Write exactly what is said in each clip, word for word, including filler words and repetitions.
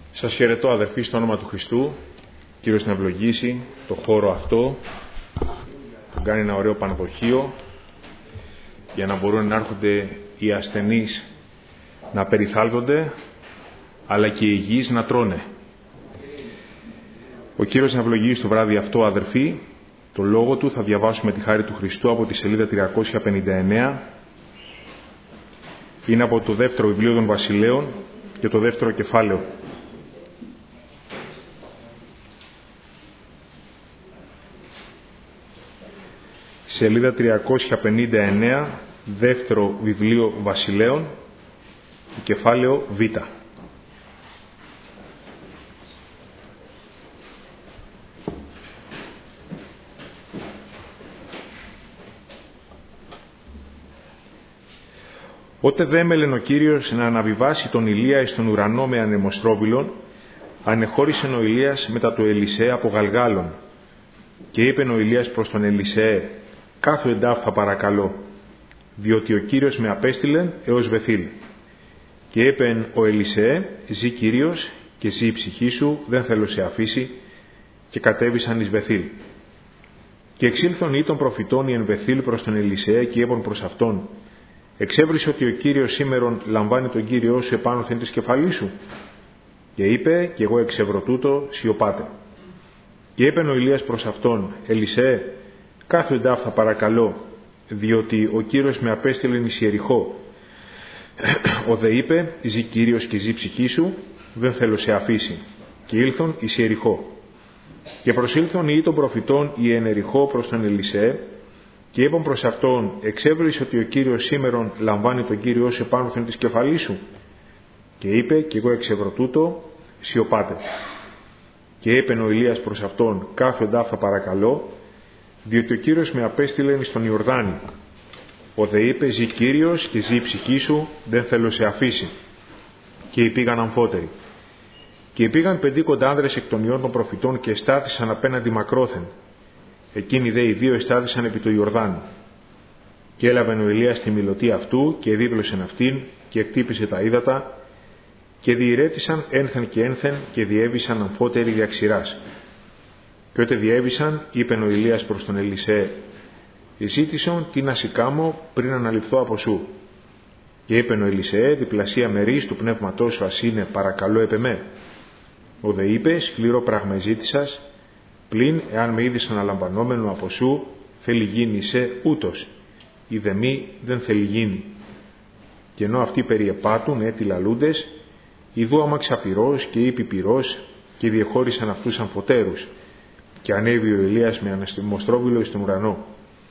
Σας χαιρετώ αδερφοί στο όνομα του Χριστού. Κύριος να ευλογήσει το χώρο αυτό, να κάνει ένα ωραίο πανδοχείο για να μπορούν να έρχονται οι ασθενείς να περιθάλπτονται, αλλά και οι υγιείς να τρώνε. Ο Κύριος να ευλογήσει το βράδυ αυτό, αδερφοί. Το λόγο του θα διαβάσουμε τη χάρη του Χριστού από τη σελίδα τριακόσια πενήντα εννέα. Είναι από το δεύτερο βιβλίο των Βασιλέων και το δεύτερο κεφάλαιο. Σελίδα τριακόσια πενήντα εννέα, δεύτερο βιβλίο Βασιλέων, κεφάλαιο Β. Ότε δέμελεν ο Κύριος να αναβιβάσει τον Ηλία εις τον ουρανό με ανεμοστρόβιλον, ανεχώρησεν ο Ηλίας μετά του Ελισέ από Γαλγάλων. Και είπεν ο Ηλίας προς τον Ελισέ, κάθου εντάφθα παρακαλώ, διότι ο Κύριος με απέστειλεν έως Βεθήλ. Και είπεν ο Ελισέ, ζει Κύριος και ζει η ψυχή σου, δεν θέλω σε αφήσει, και κατέβησαν εις Βεθήλ. Και εξήλθον ή των προφητών οι εν Βεθήλ προς τον Ελισέ και είπαν προς αυτόν, εξέβρισε ότι ο Κύριος σήμερον λαμβάνει τον Κύριό σου επάνωθεν της κεφαλής σου. Και είπε, και εγώ εξεύρω τούτο, σιωπάτε. Και είπεν ο Ηλίας προς αυτόν, Ελισέ, κάθου εντάφθα παρακαλώ, διότι ο Κύριος με απέστειλεν εις Ιεριχώ. Ο δε είπε, ζει Κύριος και ζει ψυχή σου, δεν θέλω σε αφήσει. Και ήλθον εις Ιεριχώ. Και προσήλθον οι των προφητών οι εν Ιεριχώ προς τον Ελισέ, και είπαν προς αυτόν, εξέβρισε ότι ο Κύριος σήμερον λαμβάνει τον Κύριό σου επάνωθεν της κεφαλής σου. Και είπε, και εγώ εξεύρω τούτο, σιωπάτε. Και είπεν ο Ηλίας προς αυτόν, κάθου εντάφθα παρακαλώ, διότι ο Κύριος με απέστειλεν εις τον Ιορδάνη. Ο δε είπε, ζει Κύριος και ζει η ψυχή σου, δεν θέλω σε αφήσει. Και υπήγαν αμφότεροι. Και υπήγαν πεντήκοντα άνδρες εκ των ιών των προφητών και εστάθησαν απέναντι μακρόθεν. Εκείνοι δε οι δύο εστάθησαν επί του Ιορδάνη. Και έλαβεν ο Ηλίας τη μιλωτή αυτού και δίπλωσεν αυτήν και εκτύπησε τα ύδατα και διηρέτησαν ένθεν και ένθεν και διέβησαν αμφότεροι διαξηράς. Και ότε διέβησαν, είπεν ο Ηλίας προς τον Ελισέ, «Εζήτησον τι να σηκάμω πριν αναληφθώ από σου». Και είπεν ο Ελισέ, «Διπλασία μερίς του πνεύματός σου ας είναι, παρακαλώ επ' εμέ». Ο δε είπε, «Σκληρό πράγμα εζήτησας, πλην εάν με είδεις αναλαμβανόμενο από σου, θέλει γίνει σε ούτως, ή δε μη δεν θέλει γίνει». Και ενώ αυτοί περιεπάτουν έτι λαλούντες, ιδού άμαξα πυρός και είπε πυρός και διεχώρισαν αυτούς αμφωτέρους. Και ανέβη ο Ηλίας με αναστημοστρόβιλο εις τον ουρανό.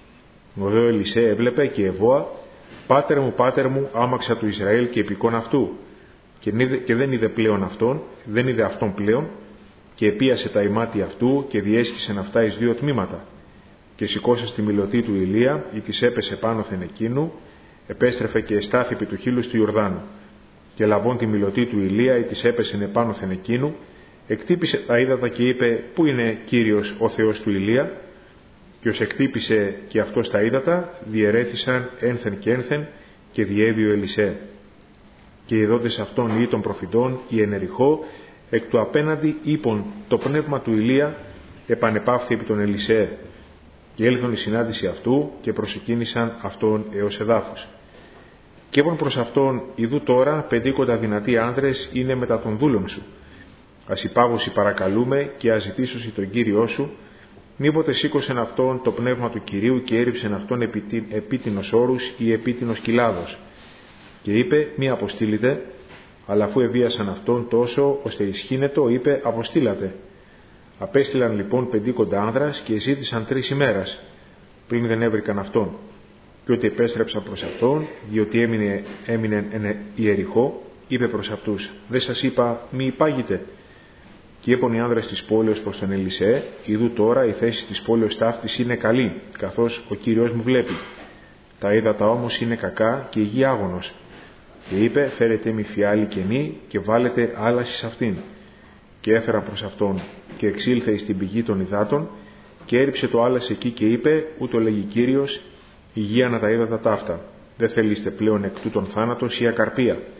Ο δε ο Ελισέ έβλεπε και εβόα, «Πάτερ μου, πάτερ μου, άμαξα του Ισραήλ και επικών αυτού». Και, και δεν είδε πλέον αυτόν, δεν είδε αυτόν πλέον, και επίασε τα ημάτια αυτού και διέσχισεν αυτά εις δύο τμήματα. Και σηκώσα στη μιλωτή του Ηλία, ή της έπεσε πάνωθεν εκείνου, επέστρεφε και εστάθη επί του χείλους του Ιορδάνου. Και λαβών τη μιλωτή του Ηλία, ή της έπεσεν επάνωθεν εκείνου, εκτύπησε τα ύδατα και είπε, «Πού είναι Κύριος ο Θεός του Ηλία?» Και ως εκτύπησε και αυτός τα ύδατα, διαιρέθησαν ένθεν και ένθεν και διέβη ο Ελισέ. Και οι δόντες αυτών ή των προφητών, η εν Ιεριχώ, εκ του απέναντι είπον, το πνεύμα του Ηλία επανεπαύθη επί τον Ελισέ. Και έλθον η συνάντηση αυτού και προσεκίνησαν αυτόν έως εδάφους. Και είπαν προς αυτόν, ιδού τώρα πεντήκοντα δυνατοί άνδρες είναι μετά των δούλων σου. Ας υπάγωσι παρακαλούμε και ας ζητήσωσι τον Κύριό σου, μήποτε σήκωσεν αυτόν το πνεύμα του Κυρίου και έριψεν αυτόν επίτινος όρους ή επίτινος κοιλάδος. Και είπε, μη αποστείλετε, αλλά αφού εβίασαν αυτόν τόσο, ώστε ισχύνετο, είπε, αποστήλατε. Απέστειλαν λοιπόν πεντήκοντα άνδρας και ζήτησαν τρεις ημέρας, πριν δεν έβρικαν αυτόν. Και ότι επέστρεψαν προς αυτόν, διότι έμεινε, έμεινε εν Ιεριχώ, είπε προς αυτούς, δεν σας είπα, μη υπάγετε. Και είπαν οι άνδρες της πόλεως προς τον Ελισέ, ιδού τώρα η θέση της πόλεως ταύτης είναι καλή, καθώς ο Κύριος μου βλέπει. Τα ύδατα όμως είναι κακά και η γη άγωνος. Και είπε, φέρετε μη φιάλη κενή και βάλετε άλαση σε αυτήν. Και έφεραν προς αυτόν και εξήλθε εις την πηγή των υδάτων και έριψε το άλαση εκεί και είπε, ούτω λέγει Κύριος, υγεία να τα ύδατα ταύτα. Δεν θελείστε πλέον εκ τούτων θάνατος ή ακαρπία.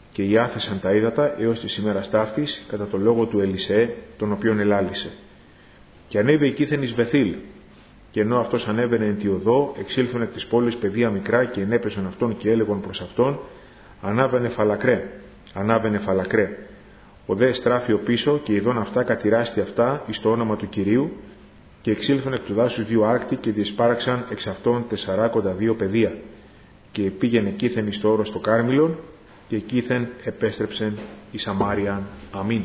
και ιάθεσαν τα ύδατα έως της ημέρας ταύτης κατά το λόγο του Ελισεέ, τον οποίον ελάλησε. Και ανέβη εκείθεν εις Βεθήλ, και ενώ αυτός ανέβαινε εν τη οδό, εξήλθον εκ της πόλης παιδεία μικρά και ενέπεσον αυτόν και έλεγον προς αυτόν, ανάβαινε φαλακρέ, ανάβαινε φαλακρέ. Ο δε στράφει ο πίσω και ειδών αυτά κατηράστη αυτά εις το όνομα του Κυρίου, και εξήλθον εκ του δάσους δύο άρκτη και διεσπάραξαν εξ αυτών τεσσαράκοντα δύο παιδεία. Και πήγαινε κήθεν εις το όρος το Κάρμιλον, και κήθεν επέστρεψεν εις Σαμάριαν. Αμήν.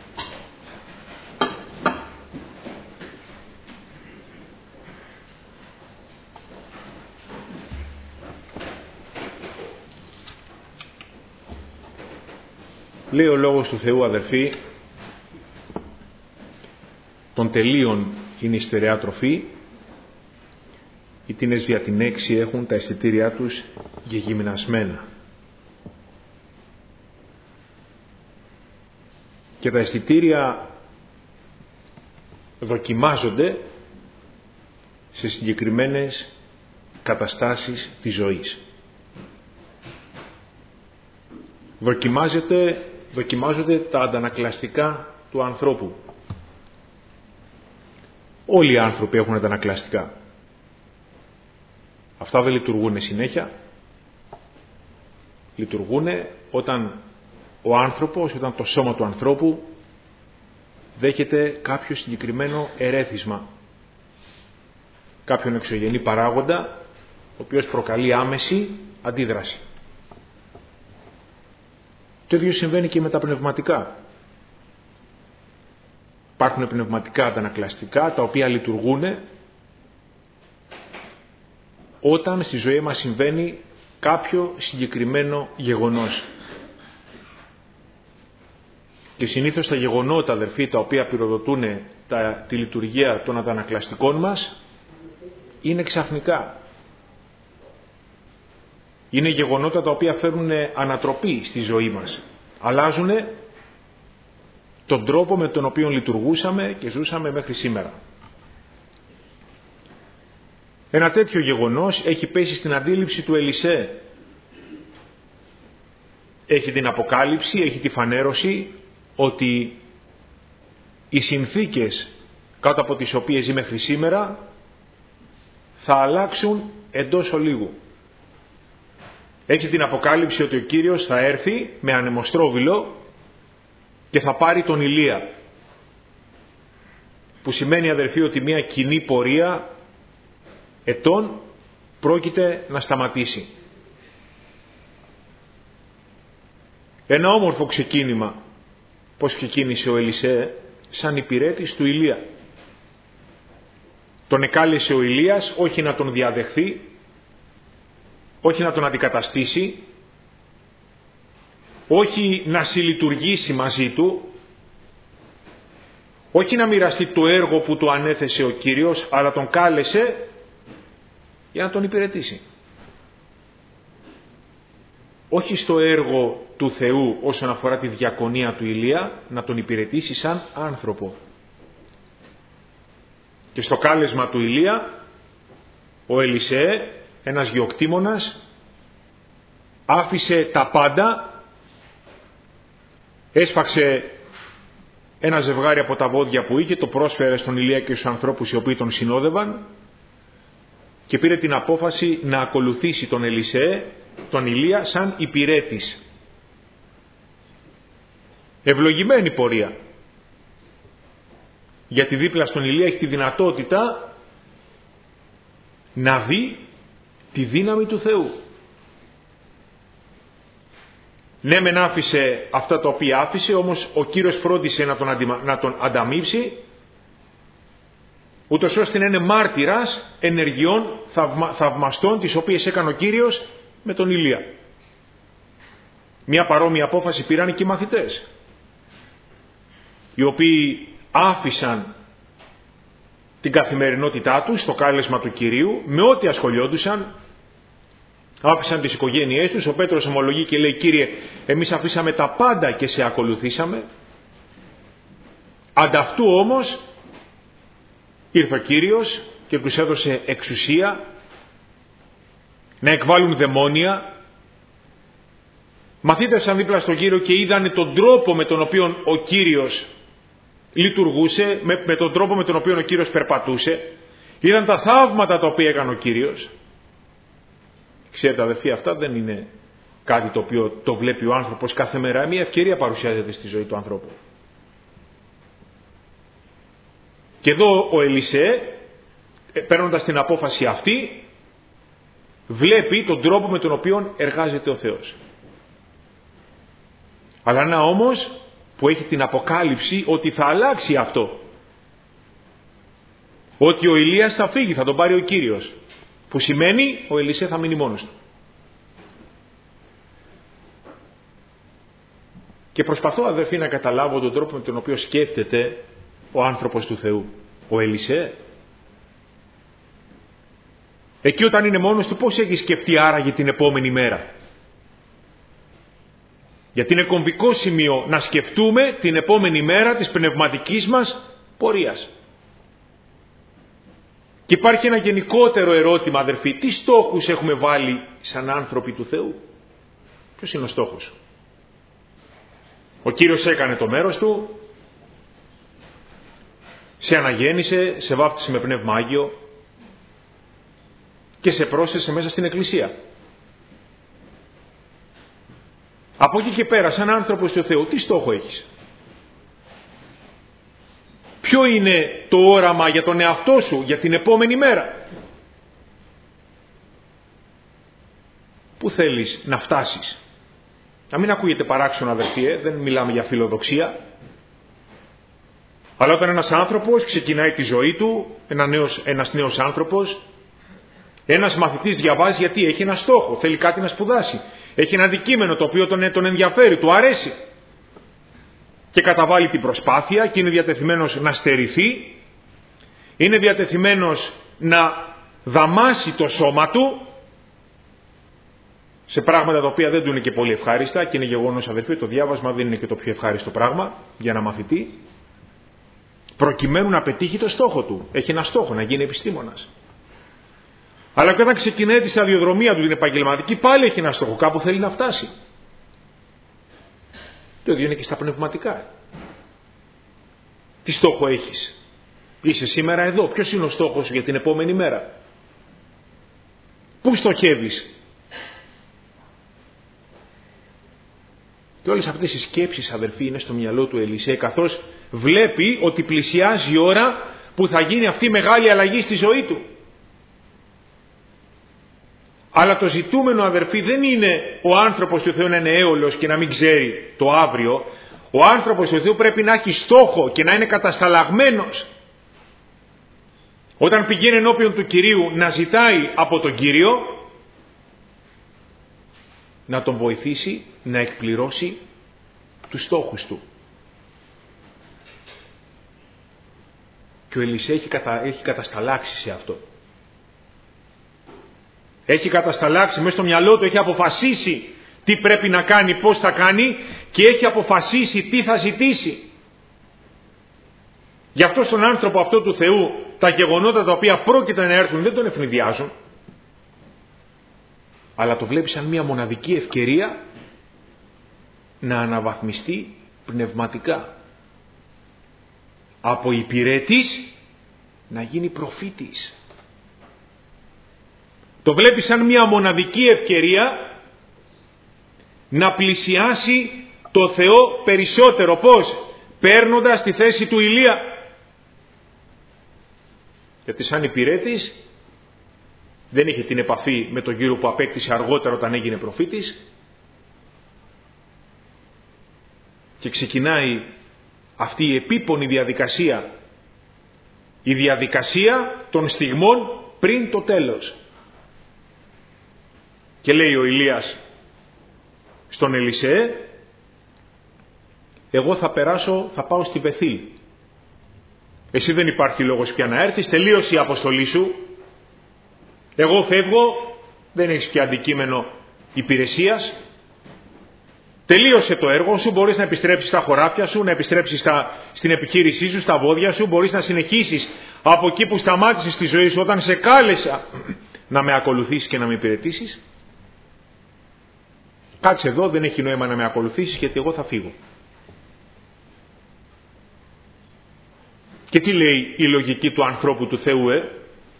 Λέει ο Λόγος του Θεού, αδερφοί, των τελείων είναι η στερεά τροφή, οι τίνες δια την έξι έχουν τα αισθητήριά τους γεγυμνασμένα. Και τα αισθητήρια δοκιμάζονται σε συγκεκριμένες καταστάσεις της ζωής. Δοκιμάζεται, δοκιμάζονται τα αντανακλαστικά του ανθρώπου. Όλοι οι άνθρωποι έχουν αντανακλαστικά. Αυτά δεν λειτουργούν συνέχεια. Λειτουργούν όταν ο άνθρωπος, όταν το σώμα του ανθρώπου δέχεται κάποιο συγκεκριμένο ερέθισμα. Κάποιον εξωγενή παράγοντα, ο οποίος προκαλεί άμεση αντίδραση. Το ίδιο συμβαίνει και με τα πνευματικά. Υπάρχουν πνευματικά αντανακλαστικά τα οποία λειτουργούν όταν στη ζωή μας συμβαίνει κάποιο συγκεκριμένο γεγονός. Και συνήθως τα γεγονότα, αδερφοί, τα οποία πυροδοτούν τα, τη λειτουργία των αντανακλαστικών μας είναι ξαφνικά. Είναι γεγονότα τα οποία φέρνουν ανατροπή στη ζωή μας. Αλλάζουν τον τρόπο με τον οποίο λειτουργούσαμε και ζούσαμε μέχρι σήμερα. Ένα τέτοιο γεγονός έχει πέσει στην αντίληψη του Ελισέ. Έχει την αποκάλυψη, έχει τη φανέρωση ότι οι συνθήκες κάτω από τις οποίες ζει μέχρι σήμερα θα αλλάξουν εντός ολίγου. Έχει την αποκάλυψη ότι ο Κύριος θα έρθει με ανεμοστρόβιλο και θα πάρει τον Ηλία. Που σημαίνει, αδερφοί, ότι μια κοινή πορεία ετών πρόκειται να σταματήσει. Ένα όμορφο ξεκίνημα, πώς ξεκίνησε ο Ελισέ, σαν υπηρέτης του Ηλία. Τον εκάλεσε ο Ηλίας όχι να τον διαδεχθεί, όχι να τον αντικαταστήσει, όχι να συλλειτουργήσει μαζί του, όχι να μοιραστεί το έργο που του ανέθεσε ο Κύριος, αλλά τον κάλεσε για να τον υπηρετήσει. Όχι στο έργο του Θεού όσον αφορά τη διακονία του Ηλία, να τον υπηρετήσει σαν άνθρωπο. Και στο κάλεσμα του Ηλία, ο Ελισέ, ένας γεωκτήμονας, άφησε τα πάντα, έσφαξε ένα ζευγάρι από τα βόδια που είχε, το πρόσφερε στον Ηλία και στους ανθρώπους οι οποίοι τον συνόδευαν και πήρε την απόφαση να ακολουθήσει τον Ελισέ, τον Ηλία, σαν υπηρέτης. Ευλογημένη πορεία. Γιατί δίπλα στον Ηλία έχει τη δυνατότητα να δει τη δύναμη του Θεού. Ναι, μεν άφησε αυτά τα οποία άφησε, όμως ο Κύριος φρόντισε να τον, αντιμα... να τον ανταμείψει, ούτως ώστε να είναι μάρτυρας ενεργειών θαυμα... θαυμαστών τις οποίες έκανε ο Κύριος με τον Ηλία. Μια παρόμοια απόφαση πήραν και οι μαθητές, οι οποίοι άφησαν την καθημερινότητά τους στο κάλεσμα του Κυρίου, με ό,τι ασχολιόντουσαν, άφησαν τις οικογένειές τους. Ο Πέτρος ομολογεί και λέει: Κύριε, εμείς αφήσαμε τα πάντα και σε ακολουθήσαμε. Ανταυτού όμως ήρθε ο Κύριος και τους έδωσε εξουσία να εκβάλουν δαιμόνια, μαθήτευσαν δίπλα στον Κύριο και είδανε τον τρόπο με τον οποίο ο Κύριος λειτουργούσε, με, με τον τρόπο με τον οποίο ο Κύριος περπατούσε, είδαν τα θαύματα τα οποία έκανε ο Κύριος. Ξέρετε αδελφοί, αυτά δεν είναι κάτι το οποίο το βλέπει ο άνθρωπος κάθε μέρα. Μια ευκαιρία παρουσιάζεται στη ζωή του ανθρώπου. Και εδώ ο Ελισέ, παίρνοντας την απόφαση αυτή, βλέπει τον τρόπο με τον οποίο εργάζεται ο Θεός. Αλλά ένα όμως που έχει την αποκάλυψη ότι θα αλλάξει αυτό. Ότι ο Ηλίας θα φύγει, θα τον πάρει ο Κύριος. Που σημαίνει ο Ελισέ θα μείνει μόνος του. Και προσπαθώ αδερφοί να καταλάβω τον τρόπο με τον οποίο σκέφτεται ο άνθρωπος του Θεού. Ο Ελισέ. Εκεί όταν είναι μόνος του πώς έχει σκεφτεί άραγε την επόμενη μέρα. Γιατί είναι κομβικό σημείο να σκεφτούμε την επόμενη μέρα της πνευματικής μας πορείας. Και υπάρχει ένα γενικότερο ερώτημα αδερφοί. Τι στόχους έχουμε βάλει σαν άνθρωποι του Θεού? Ποιος είναι ο στόχος? Ο Κύριος έκανε το μέρος του, σε αναγέννησε, σε βάφτισε με Πνεύμα Άγιο και σε πρόσθεσε μέσα στην Εκκλησία. Από εκεί και πέρα, σαν άνθρωπος του Θεού, τι στόχο έχεις? Ποιο είναι το όραμα για τον εαυτό σου, για την επόμενη μέρα? Πού θέλεις να φτάσεις? Να μην ακούγεται παράξενο αδερφοί, ε? Δεν μιλάμε για φιλοδοξία. Αλλά όταν ένας άνθρωπος ξεκινάει τη ζωή του, ένα νέος, ένας νέος άνθρωπος, ένας μαθητής διαβάζει γιατί έχει ένα στόχο, θέλει κάτι να σπουδάσει. Έχει ένα αντικείμενο το οποίο τον, τον ενδιαφέρει, του αρέσει. Και καταβάλει την προσπάθεια και είναι διατεθειμένος να στερηθεί, είναι διατεθειμένος να δαμάσει το σώμα του σε πράγματα τα οποία δεν του είναι και πολύ ευχάριστα, και είναι γεγονός αδελφοί, το διάβασμα δεν είναι και το πιο ευχάριστο πράγμα για ένα μαθητή, προκειμένου να πετύχει το στόχο του. Έχει ένα στόχο, να γίνει επιστήμονας. Αλλά και όταν ξεκινάει τη σταδιοδρομία του την επαγγελματική, πάλι έχει ένα στόχο, κάπου θέλει να φτάσει. Το ίδιο είναι και στα πνευματικά. Τι στόχο έχεις? Είσαι σήμερα εδώ, ποιος είναι ο στόχος σου για την επόμενη μέρα? Πού στοχεύεις? Και όλες αυτές οι σκέψεις αδελφοί είναι στο μυαλό του Ελισέ, καθώς βλέπει ότι πλησιάζει η ώρα που θα γίνει αυτή η μεγάλη αλλαγή στη ζωή του. Αλλά το ζητούμενο αδερφοί δεν είναι ο άνθρωπος του Θεού να είναι έολος και να μην ξέρει το αύριο. Ο άνθρωπος του Θεού πρέπει να έχει στόχο και να είναι κατασταλαγμένος. Όταν πηγαίνει ενώπιον του Κυρίου να ζητάει από τον Κύριο να τον βοηθήσει να εκπληρώσει τους στόχους του. Και ο Ελισέ έχει, κατα... έχει κατασταλάξει σε αυτό. Έχει κατασταλάξει μέσα στο μυαλό του, έχει αποφασίσει τι πρέπει να κάνει, πώς θα κάνει, και έχει αποφασίσει τι θα ζητήσει. Γι' αυτό στον άνθρωπο αυτό του Θεού τα γεγονότα τα οποία πρόκειται να έρθουν δεν τον ευνηδιάζουν, αλλά το βλέπει σαν μια μοναδική ευκαιρία να αναβαθμιστεί πνευματικά. Από υπηρέτης να γίνει προφήτης. Το βλέπει σαν μια μοναδική ευκαιρία να πλησιάσει το Θεό περισσότερο. Πώς? Παίρνοντας τη θέση του Ηλία. Γιατί σαν υπηρέτης δεν είχε την επαφή με τον Κύριο που απέκτησε αργότερα όταν έγινε προφήτης, και ξεκινάει αυτή η επίπονη διαδικασία, η διαδικασία των στιγμών πριν το τέλος. Και λέει ο Ηλίας στον Ελισέ, εγώ θα περάσω, θα πάω στη Βεθήλ. Εσύ δεν υπάρχει λόγος πια να έρθεις, τελείωσε η αποστολή σου. Εγώ φεύγω, δεν έχεις πια αντικείμενο υπηρεσίας. Τελείωσε το έργο σου, μπορείς να επιστρέψεις στα χωράφια σου, να επιστρέψεις στα, στην επιχείρησή σου, στα βόδια σου, μπορείς να συνεχίσεις από εκεί που σταμάτησες τη ζωή σου όταν σε κάλεσα να με ακολουθήσεις και να με υπηρετήσεις. Κάτσε εδώ, δεν έχει νόημα να με ακολουθήσεις γιατί εγώ θα φύγω. Και τι λέει η λογική του ανθρώπου του Θεού, ε?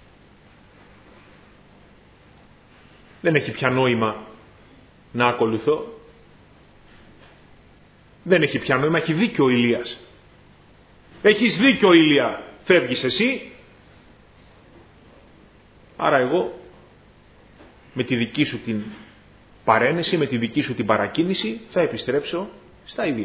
Δεν έχει πια νόημα να ακολουθώ. Δεν έχει πια νόημα, έχει δίκιο ο Ηλίας. Έχεις δίκιο, Ηλία, φεύγεις εσύ. Άρα εγώ με τη δική σου την παρένεση, με τη δική σου την παρακίνηση θα επιστρέψω στα ίδια.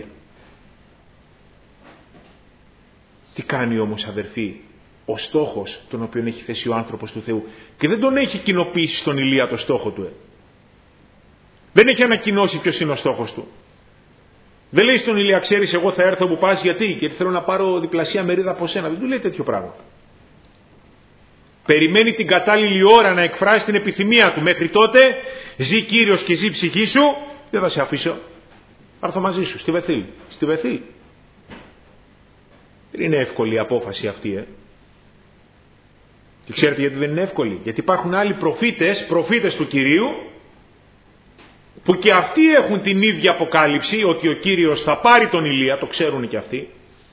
Τι κάνει όμως, αδερφοί, ο στόχος τον οποίο έχει θέσει ο άνθρωπος του Θεού, και δεν τον έχει κοινοποιήσει στον Ηλία το στόχο του. Ε. Δεν έχει ανακοινώσει ποιος είναι ο στόχος του. Δεν λέει στον Ηλία, ξέρεις, εγώ θα έρθω που πας, γιατί, γιατί θέλω να πάρω διπλασία μερίδα από σένα. Δεν του λέει τέτοιο πράγμα. Περιμένει την κατάλληλη ώρα να εκφράσει την επιθυμία του. Μέχρι τότε ζει Κύριος και ζει ψυχή σου, δεν θα σε αφήσω. Θα έρθω μαζί σου στη Βεθήλ. Στη Βεθήλ. Δεν είναι εύκολη η απόφαση αυτή, ε. Και ξέρετε γιατί δεν είναι εύκολη? Γιατί υπάρχουν άλλοι προφήτες, προφήτες του Κυρίου, που και αυτοί έχουν την ίδια αποκάλυψη ότι ο Κύριος θα πάρει τον Ηλία, το ξέρουν και αυτοί.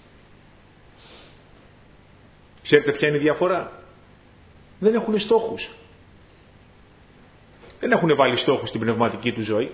Ξέρετε ποια είναι η διαφορά? Δεν έχουν στόχους. Δεν έχουν βάλει στόχους στην πνευματική του ζωή.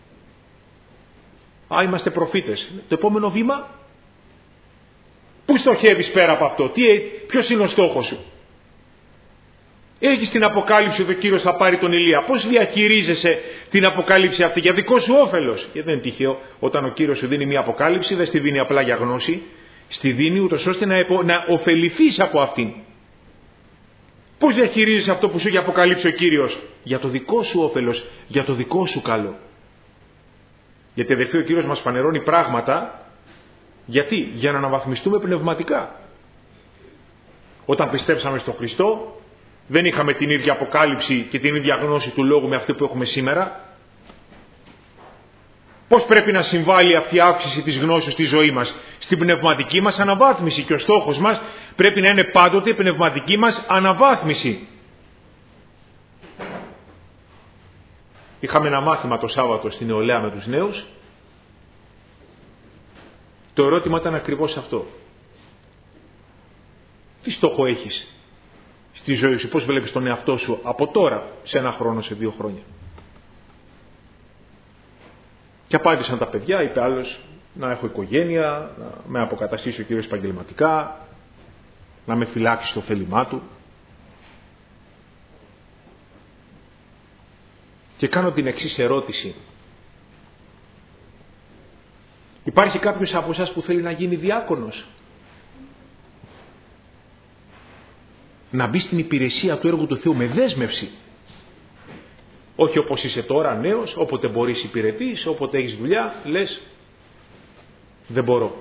Α, είμαστε προφήτες. Το επόμενο βήμα, πού στοχεύεις πέρα από αυτό? Τι, ποιος είναι ο στόχος σου? Έχεις την αποκάλυψη ότι ο Κύριος θα πάρει τον Ηλία. Πώς διαχειρίζεσαι την αποκάλυψη αυτή για δικό σου όφελος? Γιατί δεν είναι τυχαίο όταν ο Κύριος σου δίνει μια αποκάλυψη, δεν στη δίνει απλά για γνώση, στη δίνει ούτως ώστε να, επο... να ωφεληθείς από αυτήν. Πώς διαχειρίζεσαι αυτό που σου έχει αποκαλύψει ο Κύριος? Για το δικό σου όφελος, για το δικό σου καλό. Γιατί αδερφοί, ο Κύριος μας φανερώνει πράγματα. Γιατί? Για να αναβαθμιστούμε πνευματικά. Όταν πιστέψαμε στον Χριστό, δεν είχαμε την ίδια αποκάλυψη και την ίδια γνώση του Λόγου με αυτή που έχουμε σήμερα. Πώς πρέπει να συμβάλλει αυτή η αύξηση της γνώσης στη ζωή μας? Στην πνευματική μας αναβάθμιση, και ο στόχος μας πρέπει να είναι πάντοτε η πνευματική μας αναβάθμιση. Είχαμε ένα μάθημα το Σάββατο στην νεολαία με τους νέους. Το ερώτημα ήταν ακριβώς αυτό. Τι στόχο έχεις στη ζωή σου? Πώς βλέπεις τον εαυτό σου από τώρα, σε ένα χρόνο, σε δύο χρόνια? Και απάντησαν τα παιδιά, είπε άλλος, να έχω οικογένεια, να με αποκαταστήσει ο Κύριος επαγγελματικά, να με φυλάξει στο θέλημά του. Και κάνω την εξής ερώτηση. Υπάρχει κάποιος από εσάς που θέλει να γίνει διάκονος? Να μπει στην υπηρεσία του έργου του Θεού με δέσμευση. Όχι όπως είσαι τώρα νέος, όποτε μπορείς υπηρετείς, όποτε έχεις δουλειά, λες δεν μπορώ.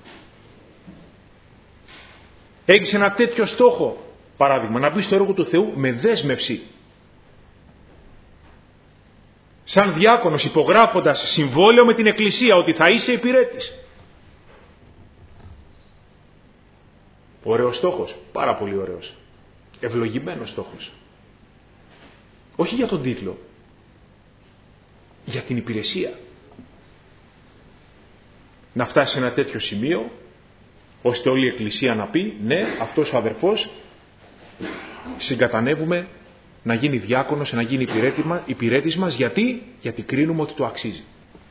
Έχεις ένα τέτοιο στόχο, παράδειγμα, να μπει στο έργο του Θεού με δέσμευση. Σαν διάκονος, υπογράφοντας συμβόλαιο με την Εκκλησία ότι θα είσαι υπηρέτης. Ωραίος στόχος, πάρα πολύ ωραίος. Ευλογημένος στόχος. Όχι για τον τίτλο, για την υπηρεσία. Να φτάσει σε ένα τέτοιο σημείο, ώστε όλη η Εκκλησία να πει, ναι, αυτός ο αδερφός συγκατανεύουμε να γίνει διάκονος, να γίνει υπηρέτης μας. Γιατί? Γιατί κρίνουμε ότι το αξίζει.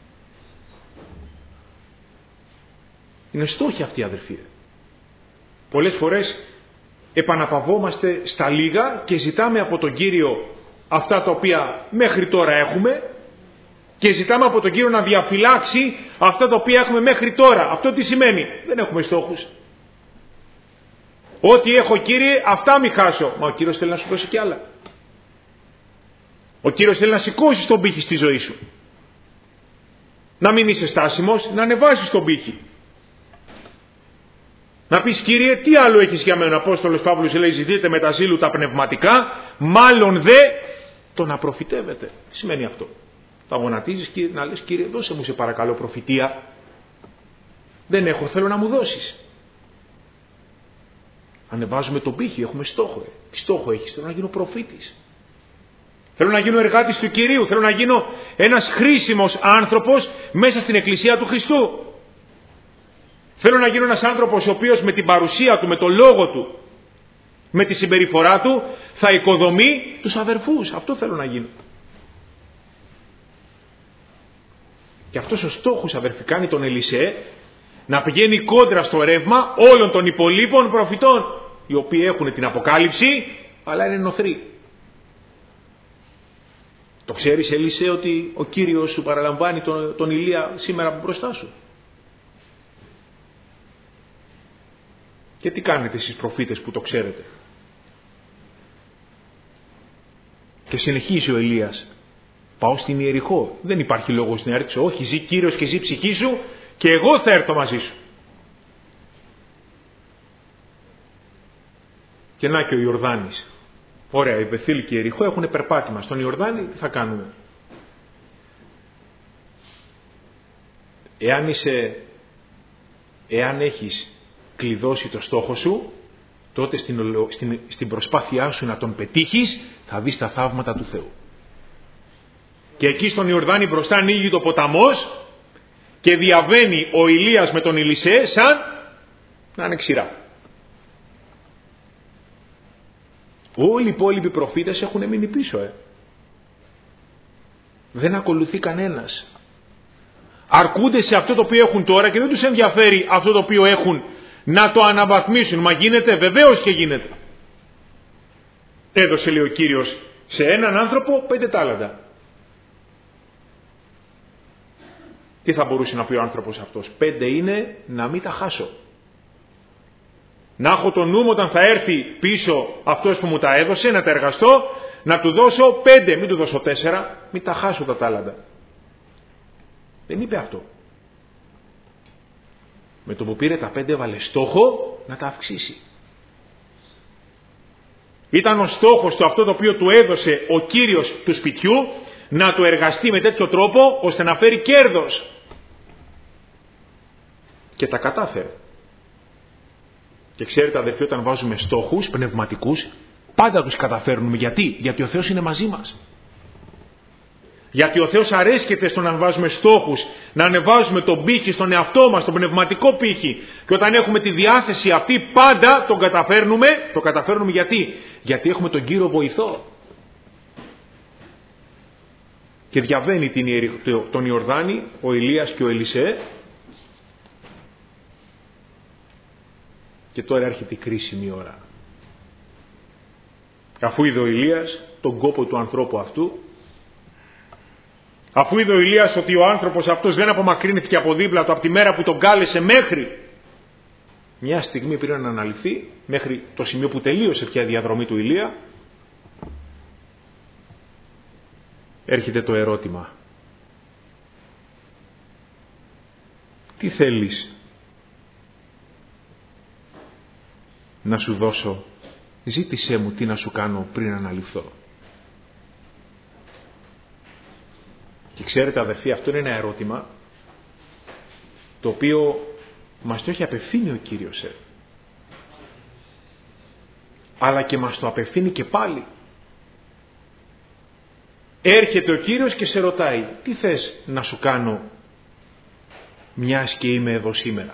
Είναι στόχοι αυτοί, αδερφοί. Πολλές φορές επαναπαυόμαστε στα λίγα και ζητάμε από τον Κύριο αυτά τα οποία μέχρι τώρα έχουμε και ζητάμε από τον Κύριο να διαφυλάξει αυτά τα οποία έχουμε μέχρι τώρα. Αυτό τι σημαίνει? Δεν έχουμε στόχους. Ό,τι έχω, Κύριε, αυτά μη χάσω. Μα ο Κύριος θέλει να σου δώσει κι άλλα. Ο Κύριος θέλει να σηκώσεις τον πύχη στη ζωή σου. Να μην είσαι στάσιμος, να ανεβάσεις τον πύχη. Να πεις, Κύριε, τι άλλο έχεις για μένα? Ο Απόστολος Παύλος λέει, ζητείτε με τα ζήλου τα πνευματικά, μάλλον δε το να προφητεύετε. Τι σημαίνει αυτό? Θα γονατίζεις και να λες, Κύριε, δώσε μου σε παρακαλώ προφητεία. Δεν έχω, θέλω να μου δώσεις. Ανεβάζουμε τον πύχη, έχουμε στόχο. Ε. Τι στόχο έχεις? Θέλω να γίνω προφήτης. Θέλω να γίνω εργάτης του Κυρίου. Θέλω να γίνω ένας χρήσιμος άνθρωπος μέσα στην Εκκλησία του Χριστού. Θέλω να γίνω ένας άνθρωπος ο οποίος με την παρουσία του, με το λόγο του, με τη συμπεριφορά του θα οικοδομεί τους αδερφούς. Αυτό θέλω να γίνω. Και αυτός ο στόχος, αδερφοί, κάνει τον Ελισέ να πηγαίνει κόντρα στο ρεύμα όλων των υπολείπων προφητών, οι οποίοι έχουν την αποκάλυψη αλλά είναι νοθροί. Το ξέρεις, Ελισέ, ότι ο Κύριος σου παραλαμβάνει τον, τον Ηλία σήμερα από μπροστά σου? Και τι κάνετε εσείς προφήτες που το ξέρετε? Και συνεχίζει ο Ηλίας. Πάω στην Ιεριχώ. Δεν υπάρχει λόγος να έρθω. Όχι, ζει Κύριος και ζει ψυχή σου και εγώ θα έρθω μαζί σου. Και να και ο Ιορδάνης. Ωραία, η Βεθήλ και η Ιεριχώ έχουν περπάτημα. Στον Ιορδάνη τι θα κάνουμε? Εάν είσαι, εάν έχεις κλειδώσει το στόχο σου, τότε στην, στην, στην προσπάθειά σου να τον πετύχεις θα δεις τα θαύματα του Θεού. Και εκεί στον Ιορδάνη μπροστά ανοίγει το ποταμός και διαβαίνει ο Ηλίας με τον Ελισέ σαν να είναι ξηρά. Όλοι οι υπόλοιποι προφήτες έχουν μείνει πίσω. Ε. Δεν ακολουθεί κανένας. Αρκούνται σε αυτό το οποίο έχουν τώρα και δεν τους ενδιαφέρει αυτό το οποίο έχουν να το αναβαθμίσουν. Μα γίνεται? Βεβαίως και γίνεται. Έδωσε, λέει ο Κύριος, σε έναν άνθρωπο πέντε τάλαντα. Τι θα μπορούσε να πει ο άνθρωπος αυτός? Πέντε είναι να μην τα χάσω. Να έχω το νου μου όταν θα έρθει πίσω αυτός που μου τα έδωσε, να τα εργαστώ, να του δώσω πέντε, μην του δώσω τέσσερα, μην τα χάσω τα τάλαντα. Δεν είπε αυτό. Με το που πήρε τα πέντε έβαλε στόχο να τα αυξήσει. Ήταν ο στόχος του αυτό το οποίο του έδωσε ο Κύριος του σπιτιού, να το εργαστεί με τέτοιο τρόπο ώστε να φέρει κέρδος. Και τα κατάφερε. Και ξέρετε, αδερφοί, όταν βάζουμε στόχους πνευματικούς πάντα τους καταφέρνουμε. Γιατί? Γιατί ο Θεός είναι μαζί μας. Γιατί ο Θεός αρέσκεται στο να βάζουμε στόχους, να ανεβάζουμε τον πύχη στον εαυτό μας, τον πνευματικό πύχη. Και όταν έχουμε τη διάθεση αυτή πάντα τον καταφέρνουμε. Το καταφέρνουμε γιατί? Γιατί έχουμε τον Κύριο βοηθό. Και διαβαίνει την, τον Ιορδάνη ο Ηλίας και ο Ελισέ. Και τώρα έρχεται η κρίσιμη ώρα. Αφού είδε ο Ηλίας τον κόπο του ανθρώπου αυτού, αφού είδε ο Ηλίας ότι ο άνθρωπος αυτός δεν απομακρύνθηκε από δίπλα του από τη μέρα που τον κάλεσε μέχρι μια στιγμή πριν να αναλυθεί, μέχρι το σημείο που τελείωσε πια η διαδρομή του Ηλία, έρχεται το ερώτημα. Τι θέλεις να σου δώσω? Ζήτησέ μου τι να σου κάνω πριν αναλυθώ. Και ξέρετε, αδερφοί, αυτό είναι ένα ερώτημα το οποίο μας το έχει απευθύνει ο Κύριος. Ε. Αλλά και μας το απευθύνει και πάλι. Έρχεται ο Κύριος και σε ρωτάει, τι θες να σου κάνω μιας και είμαι εδώ σήμερα?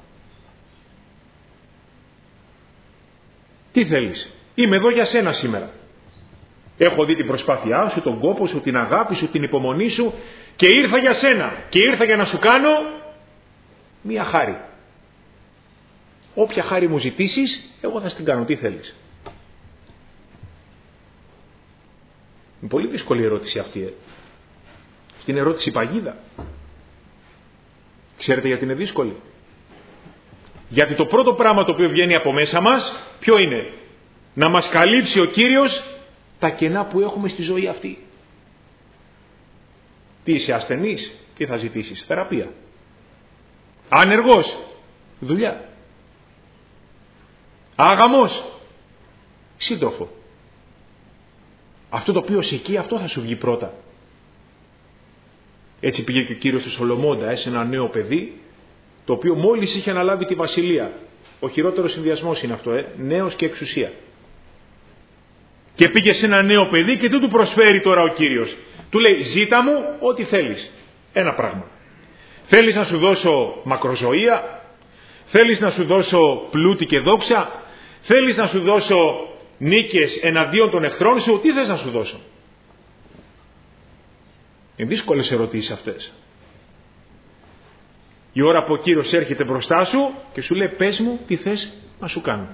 Τι θέλεις? Είμαι εδώ για σένα σήμερα. Έχω δει την προσπάθειά σου, τον κόπο σου, την αγάπη σου, την υπομονή σου και ήρθα για σένα. Και ήρθα για να σου κάνω μία χάρη. Όποια χάρη μου ζητήσεις, εγώ θα στην κάνω. Τι θέλεις? Είναι πολύ δύσκολη η ερώτηση αυτή. Ε. Αυτή είναι ερώτηση παγίδα. Ξέρετε γιατί είναι δύσκολη? Γιατί το πρώτο πράγμα το οποίο βγαίνει από μέσα μας, ποιο είναι? Να μας καλύψει ο Κύριος τα κενά που έχουμε στη ζωή αυτή. Τι είσαι, ασθενής? Τι θα ζητήσεις? Θεραπεία. Άνεργος? Δουλειά. Άγαμος? Σύντροφο. Αυτό το οποίο σε εκεί, αυτό θα σου βγει πρώτα. Έτσι πήγε και ο Κύριος του Σολομώντα, σε ένα νέο παιδί, το οποίο μόλις είχε αναλάβει τη βασιλεία. Ο χειρότερος συνδυασμός είναι αυτό, ε, νέος και εξουσία. Και πήγε σε ένα νέο παιδί και τι του προσφέρει τώρα ο Κύριος? Του λέει, ζήτα μου ό,τι θέλεις. Ένα πράγμα. Θέλεις να σου δώσω μακροζωία? Θέλεις να σου δώσω πλούτη και δόξα? Θέλεις να σου δώσω νίκες εναντίον των εχθρών σου? Τι θες να σου δώσω? Είναι δύσκολες ερωτήσεις αυτές. Η ώρα που ο Κύριος έρχεται μπροστά σου και σου λέει, πες μου τι θες να σου κάνω.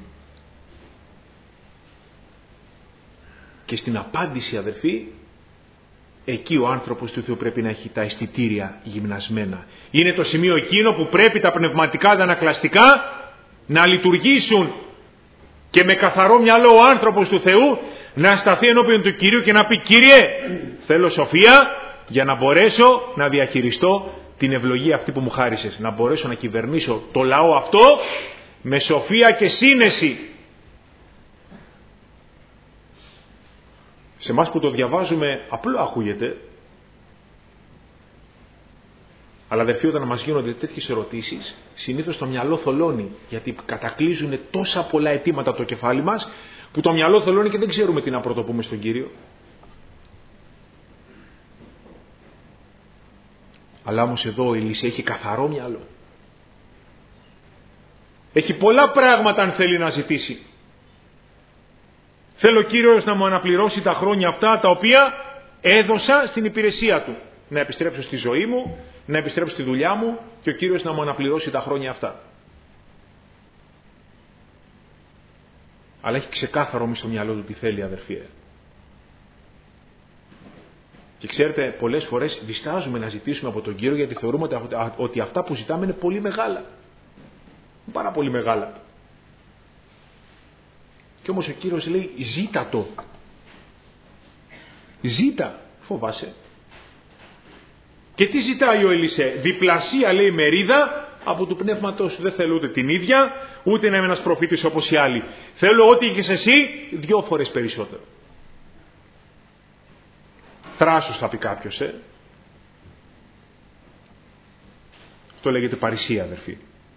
Και στην απάντηση, αδερφοί, εκεί ο άνθρωπος του Θεού πρέπει να έχει τα αισθητήρια γυμνασμένα. Είναι το σημείο εκείνο που πρέπει τα πνευματικά αντανακλαστικά να λειτουργήσουν και με καθαρό μυαλό ο άνθρωπος του Θεού να σταθεί ενώπιον του Κυρίου και να πει, Κύριε, θέλω σοφία για να μπορέσω να διαχειριστώ την ευλογία αυτή που μου χάρισες. Να μπορέσω να κυβερνήσω το λαό αυτό με σοφία και σύνεση. Σε εμάς που το διαβάζουμε απλό ακούγεται, αλλά αδερφοί, όταν μας γίνονται τέτοιες ερωτήσεις, συνήθως το μυαλό θολώνει, γιατί κατακλείζουν τόσα πολλά αιτήματα από το κεφάλι μας, που το μυαλό θολώνει και δεν ξέρουμε τι να πρωτοπούμε στον Κύριο. Αλλά όμως εδώ η Ελισέ έχει καθαρό μυαλό. Έχει πολλά πράγματα αν θέλει να ζητήσει. Θέλω ο Κύριος να μου αναπληρώσει τα χρόνια αυτά τα οποία έδωσα στην υπηρεσία Του. Να επιστρέψω στη ζωή μου, να επιστρέψω στη δουλειά μου και ο Κύριος να μου αναπληρώσει τα χρόνια αυτά. Αλλά έχει ξεκάθαρο όμως στο μυαλό του τι θέλει, αδερφοί. Και ξέρετε, πολλές φορές διστάζουμε να ζητήσουμε από τον Κύριο γιατί θεωρούμε ότι αυτά που ζητάμε είναι πολύ μεγάλα. Πάρα πολύ μεγάλα. Και όμως ο Κύριος λέει, ζήτα το. Ζήτα. Φοβάσαι? Και τι ζητάει ο Ελισέ? Διπλασία, λέει, μερίδα από του πνεύματος σου. Δεν θέλω ούτε την ίδια, ούτε να είμαι ένας προφήτης όπως οι άλλοι. Θέλω ό,τι είχες εσύ δυο φορές περισσότερο. Θράσος θα πει κάποιος, ε. Αυτό λέγεται παρησία, αδερφοί.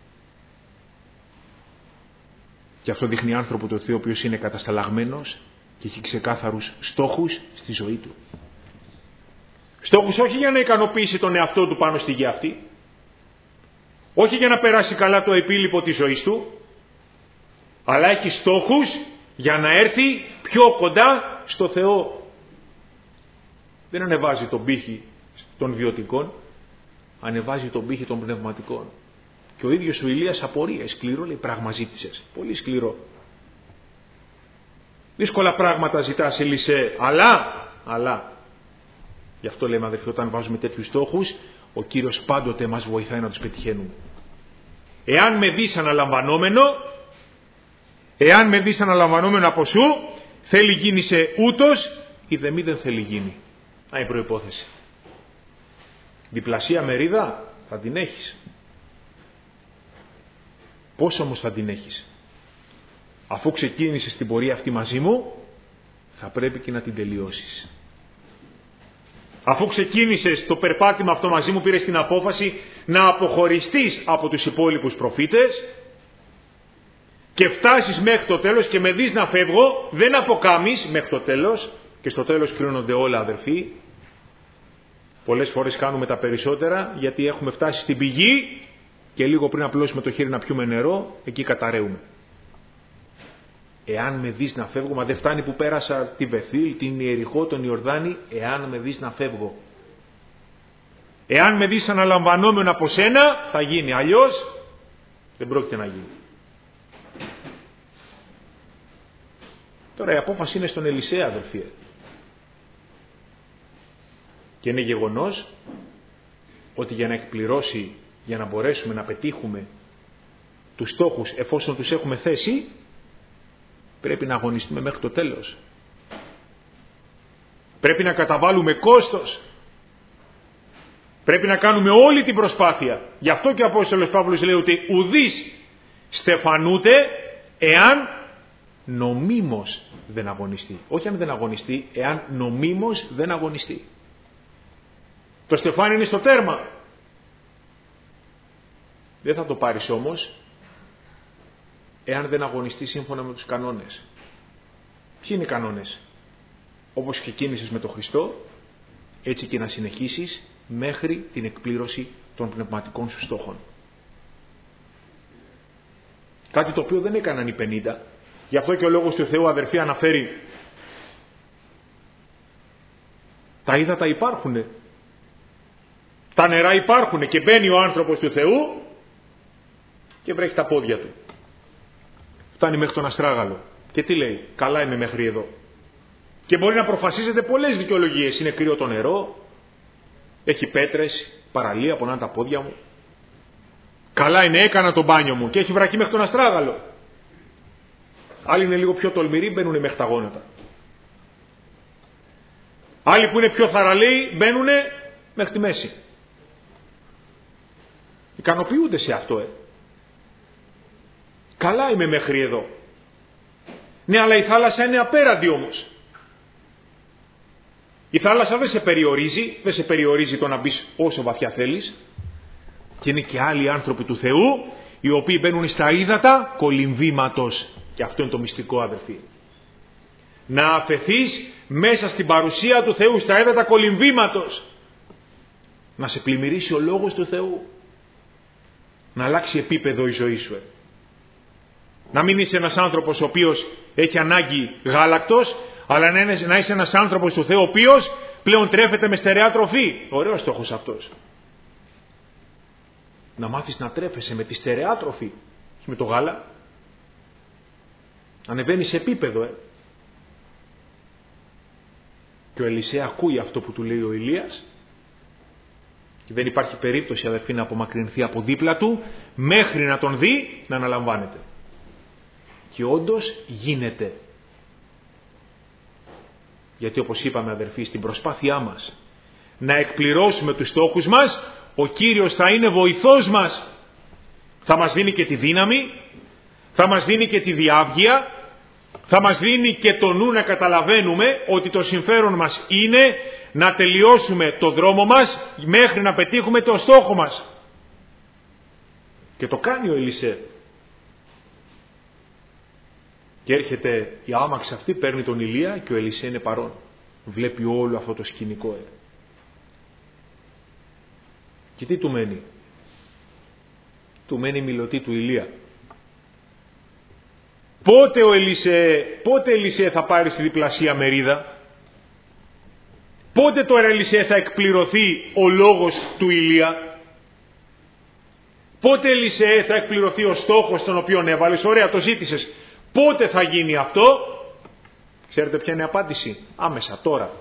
Και αυτό δείχνει άνθρωπο το Θεό, ο οποίος είναι κατασταλαγμένος και έχει ξεκάθαρους στόχους στη ζωή του. Στόχους όχι για να ικανοποιήσει τον εαυτό του πάνω στη γη αυτή, όχι για να περάσει καλά το επίλοιπο της ζωής του, αλλά έχει στόχους για να έρθει πιο κοντά στο Θεό. Δεν ανεβάζει τον πύχη των βιωτικών, ανεβάζει τον πύχη των πνευματικών. Και ο ίδιος ο Ηλίας απορία, σκληρό, λέει, πράγμα ζήτησες. Πολύ σκληρό. Δύσκολα πράγματα ζητάς, Ελισέ, αλλά, αλλά, γι' αυτό λέμε, αδελφοί, όταν βάζουμε τέτοιους στόχους, ο Κύριος πάντοτε μας βοηθάει να τους πετυχαίνουμε. Εάν με δεις αναλαμβανόμενο, εάν με δεις αναλαμβανόμενο από σου, θέλει γίνησε ούτως, ή δε μη δεν θέλει γίνει. Να η προϋπόθεση. Διπλασία μερίδα θα την έχεις. Πώς όμως θα την έχεις? Αφού ξεκίνησες την πορεία αυτή μαζί μου, θα πρέπει και να την τελειώσεις. Αφού ξεκίνησες το περπάτημα αυτό μαζί μου, πήρες την απόφαση να αποχωριστείς από τους υπόλοιπους προφήτες και φτάσεις μέχρι το τέλος και με δεις να φεύγω, δεν αποκάμεις μέχρι το τέλος, και στο τέλος κρίνονται όλα, αδερφοί. Πολλές φορές κάνουμε τα περισσότερα γιατί έχουμε φτάσει στην πηγή και λίγο πριν απλώσουμε το χέρι να πιούμε νερό, εκεί καταραίουμε. Εάν με δεις να φεύγω, μα δεν φτάνει που πέρασα τη Βεθήλ, την Ιεριχώ, τον Ιορδάνη, εάν με δεις να φεύγω. Εάν με δεις αναλαμβανόμενο από σένα, θα γίνει. Αλλιώς δεν πρόκειται να γίνει. Τώρα η απόφαση είναι στον Ελισέα, αδελφοί. Και είναι γεγονός ότι για να εκπληρώσει, για να μπορέσουμε να πετύχουμε τους στόχους εφόσον τους έχουμε θέσει, πρέπει να αγωνιστούμε μέχρι το τέλος. Πρέπει να καταβάλουμε κόστος. Πρέπει να κάνουμε όλη την προσπάθεια. Γι' αυτό και ο Απόστολος Παύλος λέει ότι ουδείς στεφανούται εάν νομίμως δεν αγωνιστεί. Όχι αν δεν αγωνιστεί, εάν νομίμως δεν αγωνιστεί. Το στεφάνι είναι στο τέρμα. Δεν θα το πάρεις όμως εάν δεν αγωνιστεί σύμφωνα με τους κανόνες. Ποιοι είναι οι κανόνες? Όπως ξεκίνησες με τον Χριστό, έτσι και να συνεχίσεις μέχρι την εκπλήρωση των πνευματικών σου στόχων. Κάτι το οποίο δεν έκαναν οι πενήντα. Γι' αυτό και ο Λόγος του Θεού, αδερφοί, αναφέρει τα ύδατα υπάρχουνε, τα νερά υπάρχουνε, και μπαίνει ο άνθρωπος του Θεού και βρέχει τα πόδια του. Φτάνει μέχρι τον αστράγαλο και τι λέει? Καλά είμαι μέχρι εδώ. Και μπορεί να προφασίζεται πολλές δικαιολογίες. Είναι κρύο το νερό, έχει πέτρες, παραλία, πονάνε τα πόδια μου. Καλά είναι, έκανα το μπάνιο μου και έχει βραχεί μέχρι τον αστράγαλο. Άλλοι είναι λίγο πιο τολμηροί, μπαίνουν μέχρι τα γόνατα. Άλλοι που είναι πιο θαραλέοι μπαίνουν μέχρι τη μέση. Ικανοποιούνται σε αυτό, ε. Καλά είμαι μέχρι εδώ. Ναι, αλλά η θάλασσα είναι απέραντη όμως. Η θάλασσα δεν σε περιορίζει, δεν σε περιορίζει το να μπεις όσο βαθιά θέλεις. Και είναι και άλλοι άνθρωποι του Θεού, οι οποίοι μπαίνουν στα ύδατα κολυμβήματος. Και αυτό είναι το μυστικό, αδερφοί. Να αφεθείς μέσα στην παρουσία του Θεού, στα ύδατα κολυμβήματος. Να σε πλημμυρίσει ο Λόγος του Θεού. Να αλλάξει επίπεδο η ζωή σου. Ε. Να μην είσαι ένας άνθρωπος ο οποίος έχει ανάγκη γάλακτος, αλλά να, είναι, να είσαι ένας άνθρωπος του Θεού ο οποίος πλέον τρέφεται με στερεά τροφή. Ωραίος στόχος αυτός. Να μάθεις να τρέφεσαι με τη στερεά τροφή, όχι με το γάλα. Ανεβαίνει σε επίπεδο. Ε. Και ο Ελισέα ακούει αυτό που του λέει ο Ηλίας. Και δεν υπάρχει περίπτωση, αδερφοί, να απομακρυνθεί από δίπλα του μέχρι να τον δει να αναλαμβάνεται. Και όντως γίνεται. Γιατί όπως είπαμε, αδερφοί, στην προσπάθειά μας να εκπληρώσουμε τους στόχους μας, ο Κύριος θα είναι βοηθός μας. Θα μας δίνει και τη δύναμη, θα μας δίνει και τη διάβγεια, θα μας δίνει και το νου να καταλαβαίνουμε ότι το συμφέρον μας είναι να τελειώσουμε το δρόμο μας μέχρι να πετύχουμε το στόχο μας. Και το κάνει ο Ελισέ. Και έρχεται η άμαξ αυτή, παίρνει τον Ηλία και ο Ελισέ είναι παρόν. Βλέπει όλο αυτό το σκηνικό. Ε. Και τι του μένει? Του μένει η μιλωτή του Ηλία. Πότε ο Ελισέ, πότε Ελισέ θα πάρει στη διπλασία μερίδα? Πότε τώρα Ελισέ θα εκπληρωθεί ο λόγος του Ηλία? Πότε Ελισέ θα εκπληρωθεί ο στόχος τον οποίο έβαλες? Ωραία, το ζήτησες. Πότε θα γίνει αυτό? Ξέρετε ποια είναι η απάντηση? Άμεσα, τώρα.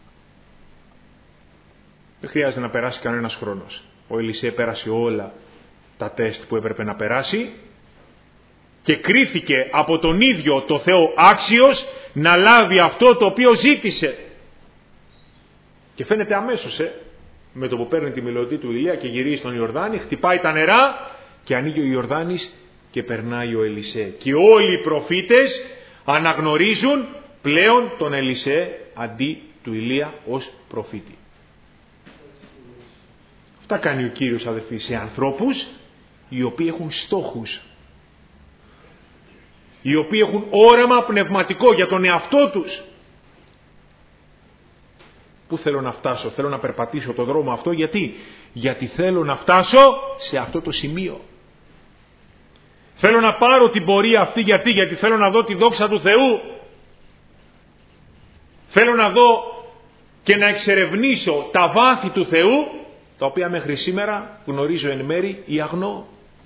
Δεν χρειάζεται να περάσει κανένας χρόνος. Ο Ελισέ πέρασε όλα τα τεστ που έπρεπε να περάσει και κρίθηκε από τον ίδιο το Θεό άξιος να λάβει αυτό το οποίο ζήτησε. Και φαίνεται αμέσως, ε, με το που παίρνει τη μελωδία του Ηλία και γυρίζει στον Ιορδάνη, χτυπάει τα νερά και ανοίγει ο Ιορδάνης και περνάει ο Ελισέ. Και όλοι οι προφήτες αναγνωρίζουν πλέον τον Ελισέ αντί του Ηλία ως προφήτη. Αυτά κάνει ο Κύριος, αδελφοί, σε ανθρώπους οι οποίοι έχουν στόχους, οι οποίοι έχουν όραμα πνευματικό για τον εαυτό τους. Πού θέλω να φτάσω? Θέλω να περπατήσω το δρόμο αυτό. Γιατί? Γιατί θέλω να φτάσω σε αυτό το σημείο. Θέλω να πάρω την πορεία αυτή. Γιατί? Γιατί θέλω να δω τη δόξα του Θεού. Θέλω να δω και να εξερευνήσω τα βάθη του Θεού, τα οποία μέχρι σήμερα γνωρίζω εν μέρη ή αγνώ.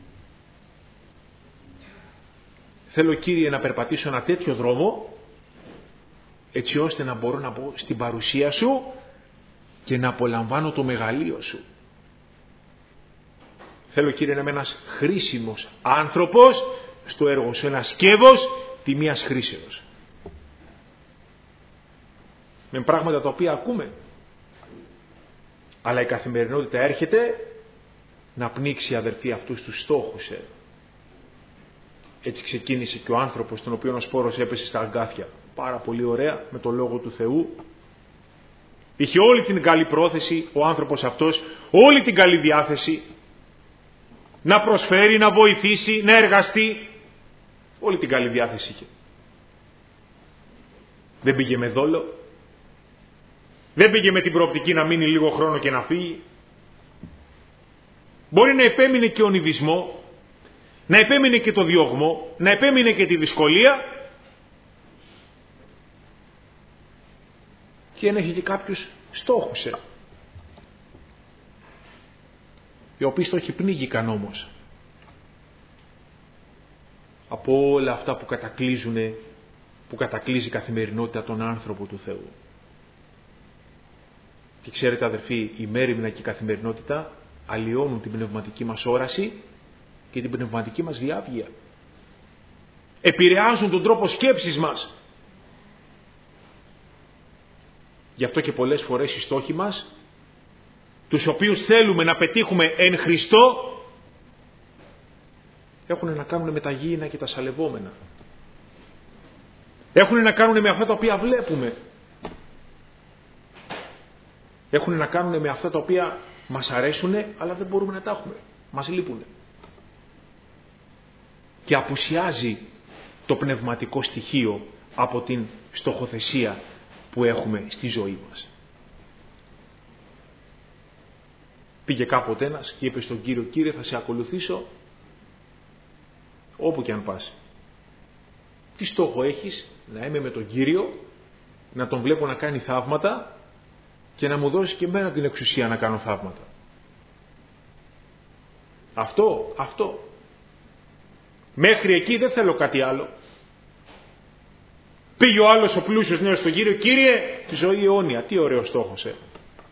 Θέλω, Κύριε, να περπατήσω ένα τέτοιο δρόμο, έτσι ώστε να μπορώ να μπω στην παρουσία Σου και να απολαμβάνω το μεγαλείο Σου. Θέλω, Κύριε, να είμαι ένας χρήσιμος άνθρωπος στο έργο Σου, ένας σκεύος τιμίας χρήσεως. Με πράγματα τα οποία ακούμε. Αλλά η καθημερινότητα έρχεται να πνίξει, αδερφοί, αυτούς τους στόχους. Ε. Έτσι ξεκίνησε και ο άνθρωπος τον οποίο ο σπόρος έπεσε στα αγκάθια. Πάρα πολύ ωραία, με το Λόγο του Θεού. Είχε όλη την καλή πρόθεση ο άνθρωπος αυτός, όλη την καλή διάθεση να προσφέρει, να βοηθήσει, να εργαστεί. Όλη την καλή διάθεση είχε. Δεν πήγε με δόλο. Δεν πήγε με την προοπτική να μείνει λίγο χρόνο και να φύγει. Μπορεί να επέμεινε και ονειδισμό, να επέμεινε και το διωγμό, να επέμεινε και τη δυσκολία και να έχει και κάποιους στόχους, ε, οι οποίοι στόχοι πνίγηκαν όμως από όλα αυτά που κατακλείζουν, που κατακλείζει η καθημερινότητα τον άνθρωπο του Θεού. Και ξέρετε αδερφοί, η μέριμνα και η καθημερινότητα αλλοιώνουν την πνευματική μας όραση και την πνευματική μας διάβγεια. Επηρεάζουν τον τρόπο σκέψης μας. Γι' αυτό και πολλές φορές οι στόχοι μας, τους οποίους θέλουμε να πετύχουμε εν Χριστώ, έχουν να κάνουν με τα γήινα και τα σαλευόμενα. Έχουν να κάνουν με αυτά τα οποία βλέπουμε. Έχουν να κάνουν με αυτά τα οποία μας αρέσουν, αλλά δεν μπορούμε να τα έχουμε. Μας λείπουν. Και απουσιάζει το πνευματικό στοιχείο από την στοχοθεσία που έχουμε στη ζωή μας. Πήγε κάποτε ένας και είπε στον Κύριο: Κύριε, θα σε ακολουθήσω όπου και αν πας. Τι στόχο έχεις? Να είμαι με τον Κύριο, να τον βλέπω να κάνει θαύματα και να μου δώσει και εμένα την εξουσία να κάνω θαύματα. Αυτό, αυτό. Μέχρι εκεί δεν θέλω κάτι άλλο. Πήγε ο άλλος ο πλούσιος νέος στον Κύριο: Κύριε, ζωή αιώνια. Τι ωραίο στόχος, ε.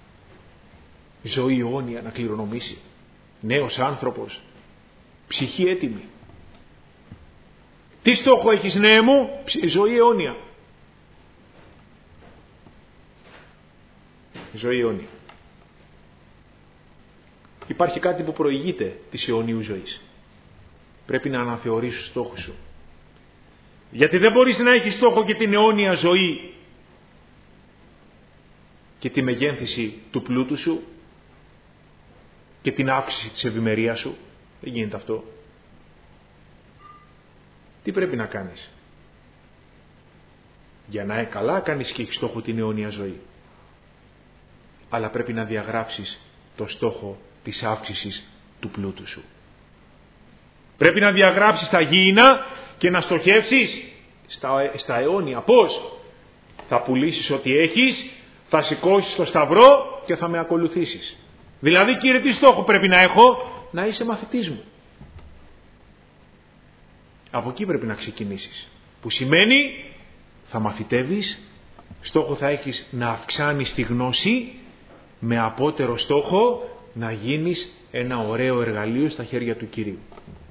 Ζωή αιώνια να κληρονομήσει. Νέος άνθρωπος. Ψυχή έτοιμη. Τι στόχο έχεις, νέε μου? Ζωή αιώνια. Ζωή αιώνια. Υπάρχει κάτι που προηγείται της αιωνίου ζωής. Πρέπει να αναθεωρήσεις τους στόχους σου. Γιατί δεν μπορείς να έχεις στόχο και την αιώνια ζωή και τη μεγένθηση του πλούτου σου και την αύξηση της ευημερίας σου. Δεν γίνεται αυτό. Τι πρέπει να κάνεις? Για να καλά κάνεις και έχεις στόχο την αιώνια ζωή. Αλλά πρέπει να διαγράψεις το στόχο της αύξησης του πλούτου σου. Πρέπει να διαγράψεις τα γήινα και να στοχεύσεις στα, στα αιώνια. Πώς? Θα πουλήσεις ό,τι έχεις, θα σηκώσεις το σταυρό και θα με ακολουθήσεις. Δηλαδή, Κύριε, τι στόχο πρέπει να έχω? Να είσαι μαθητής μου. Από εκεί πρέπει να ξεκινήσεις. Που σημαίνει θα μαθητεύεις, στόχο θα έχεις να αυξάνεις τη γνώση, με απότερο στόχο να γίνεις ένα ωραίο εργαλείο στα χέρια του Κυρίου.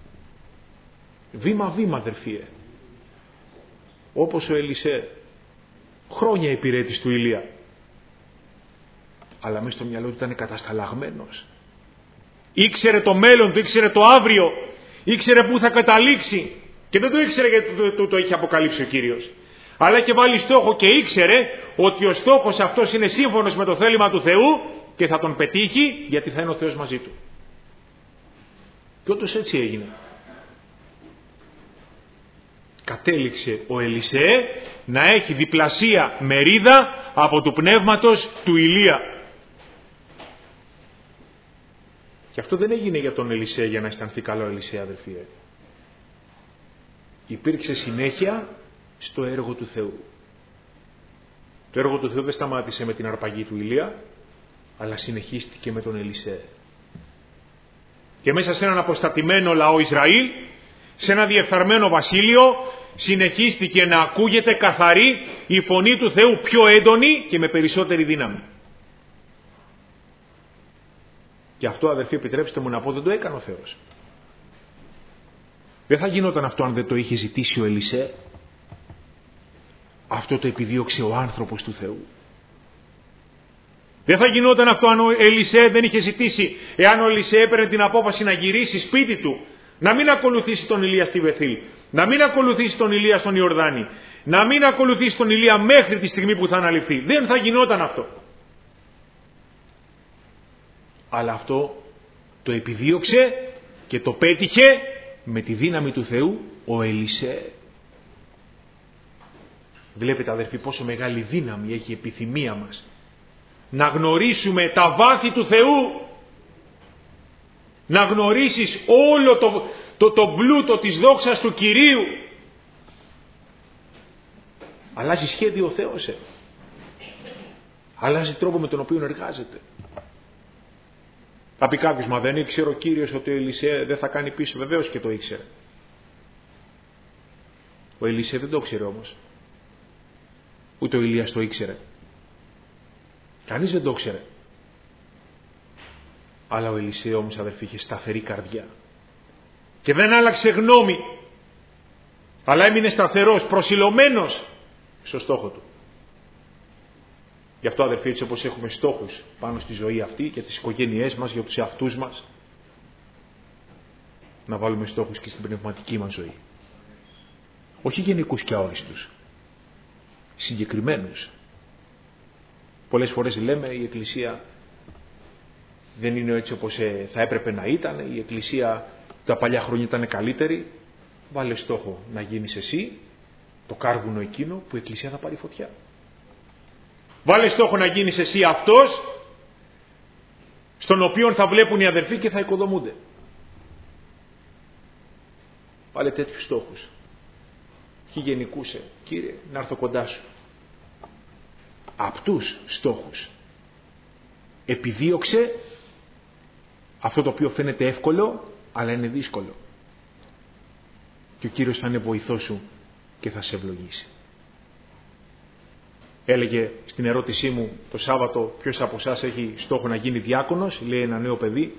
Βήμα βήμα, αδερφίε. Όπως ο Ελισέ, χρόνια υπηρέτης του Ηλία, αλλά μέσα στο μυαλό του ήταν κατασταλαγμένος. Ήξερε το μέλλον του, ήξερε το αύριο, ήξερε πού θα καταλήξει και δεν το ήξερε γιατί το, το, το είχε αποκαλύψει ο Κύριος. Αλλά είχε βάλει στόχο και ήξερε ότι ο στόχος αυτός είναι σύμφωνος με το θέλημα του Θεού και θα τον πετύχει γιατί θα είναι ο Θεός μαζί του. Και όντως έτσι έγινε. Κατέληξε ο Ελισέ να έχει διπλασία μερίδα από του πνεύματος του Ηλία. Και αυτό δεν έγινε για τον Ελισέ για να αισθανθεί καλό ο Ελισέ, αδελφοί. Υπήρξε συνέχεια στο έργο του Θεού. Το έργο του Θεού δεν σταμάτησε με την αρπαγή του Ηλία, αλλά συνεχίστηκε με τον Ελισέ. Και μέσα σε έναν αποστατημένο λαό Ισραήλ, σε ένα διεφθαρμένο βασίλειο, συνεχίστηκε να ακούγεται καθαρή η φωνή του Θεού, πιο έντονη και με περισσότερη δύναμη. Και αυτό, αδερφοί, επιτρέψτε μου να πω, δεν το έκανε ο Θεός. Δεν θα γινόταν αυτό αν δεν το είχε ζητήσει ο Ελισέ. Αυτό το επιδίωξε ο άνθρωπος του Θεού. Δεν θα γινόταν αυτό αν ο Ελισέ δεν είχε ζητήσει, εάν ο Ελισέ έπαιρνε την απόφαση να γυρίσει σπίτι του, να μην ακολουθήσει τον Ηλία στη Βεθήλ, να μην ακολουθήσει τον Ηλία στον Ιορδάνη, να μην ακολουθήσει τον Ηλία μέχρι τη στιγμή που θα αναλυφθεί. Δεν θα γινόταν αυτό. Αλλά αυτό το επιδίωξε και το πέτυχε με τη δύναμη του Θεού ο Ελισέ. Βλέπετε αδερφοί πόσο μεγάλη δύναμη έχει η επιθυμία μας να γνωρίσουμε τα βάθη του Θεού, να γνωρίσεις όλο το, το, το πλούτο της δόξας του Κυρίου. Αλλάζει σχέδιο ο Θεός, ε. αλλάζει τρόπο με τον οποίο εργάζεται. Θα πει κάποιος, μα δεν ήξερε ο Κύριος ότι ο Ελισέ δεν θα κάνει πίσω? Βεβαίως και το ήξερε. Ο Ελισέ δεν το ήξερε όμως. Ούτε ο Ηλίας το ήξερε. Κανείς δεν το ήξερε. Αλλά ο Ελισέ όμως, αδερφοί, είχε σταθερή καρδιά. Και δεν άλλαξε γνώμη. Αλλά έμεινε σταθερός, προσιλωμένος στο στόχο του. Γι' αυτό, αδερφοί, έτσι όπως έχουμε στόχους πάνω στη ζωή αυτή και τις οικογένειές μας, για τους εαυτούς μας, να βάλουμε στόχους και στην πνευματική μας ζωή. Όχι γενικούς και αόριστους. Συγκεκριμένους. Πολλές φορές λέμε η Εκκλησία δεν είναι έτσι όπως θα έπρεπε να ήταν, η Εκκλησία τα παλιά χρόνια ήταν καλύτερη. Βάλε στόχο να γίνεις εσύ το κάρβουνο εκείνο που η Εκκλησία θα πάρει φωτιά. Βάλε στόχο να γίνεις εσύ αυτός στον οποίο θα βλέπουν οι αδερφοί και θα οικοδομούνται. Βάλε τέτοιους στόχους. Χι γενικούσε, Κύριε, να έρθω κοντά σου. Απτούς στόχους. Επιδίωξε αυτό το οποίο φαίνεται εύκολο, αλλά είναι δύσκολο. Και ο Κύριος θα είναι βοηθός σου και θα σε ευλογήσει. Έλεγε στην ερώτησή μου το Σάββατο, ποιος από εσάς έχει στόχο να γίνει διάκονος? Λέει ένα νέο παιδί.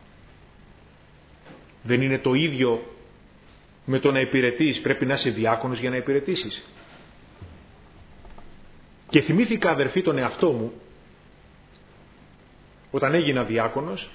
Δεν είναι το ίδιο με το να υπηρετείς, πρέπει να είσαι διάκονος για να υπηρετήσεις. Και θυμήθηκα, αδερφοί, τον εαυτό μου όταν έγινα διάκονος,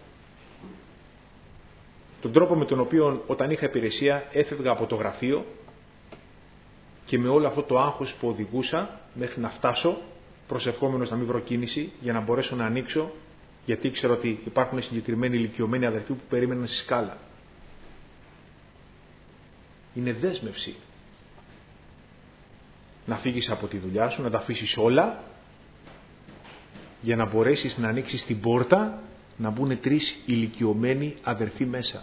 τον τρόπο με τον οποίο όταν είχα υπηρεσία έφευγα από το γραφείο και με όλο αυτό το άγχος που οδηγούσα μέχρι να φτάσω, προσευχόμενος να μην βρω κίνηση για να μπορέσω να ανοίξω, γιατί ήξερα ότι υπάρχουν συγκεκριμένοι ηλικιωμένοι αδερφοί που περίμεναν στη σκάλα. Είναι δέσμευση να φύγεις από τη δουλειά σου, να τα αφήσεις όλα για να μπορέσεις να ανοίξεις την πόρτα, να μπουν τρεις ηλικιωμένοι αδερφοί μέσα.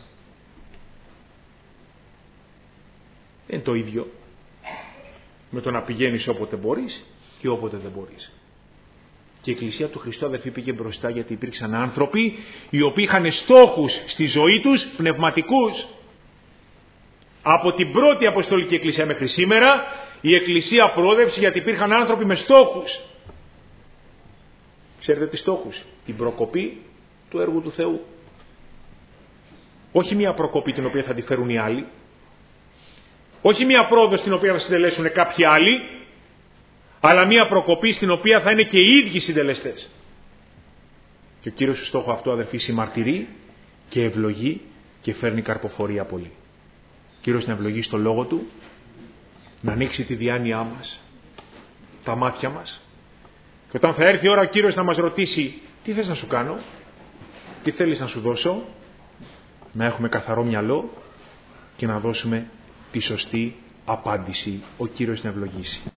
Δεν είναι το ίδιο με το να πηγαίνεις όποτε μπορείς και όποτε δεν μπορείς. Και η Εκκλησία του Χριστού, αδερφοί, πήγε μπροστά γιατί υπήρξαν άνθρωποι οι οποίοι είχαν στόχους στη ζωή τους πνευματικούς. Από την πρώτη Αποστολική Εκκλησία μέχρι σήμερα η Εκκλησία προόδευσε γιατί υπήρχαν άνθρωποι με στόχους. Ξέρετε τι στόχους? Την προκοπή του έργου του Θεού. Όχι μια προκοπή την οποία θα τη φέρουν οι άλλοι. Όχι μια πρόοδος την οποία θα συντελέσουν κάποιοι άλλοι. Αλλά μια προκοπή στην οποία θα είναι και οι ίδιοι συντελεστές. Και ο Κύριος στο στόχο αυτό, αδερφοί, συμμαρτυρεί και ευλογεί και φέρνει καρποφορία πολύ. Ο Κύριος να ευλογεί στο λόγο Του, να ανοίξει τη διάνοιά μας, τα μάτια μας. Και όταν θα έρθει η ώρα ο Κύριος να μας ρωτήσει τι θες να σου κάνω, τι θέλεις να σου δώσω, να έχουμε καθαρό μυαλό και να δώσουμε τη σωστή απάντηση. Ο Κύριος να ευλογήσει.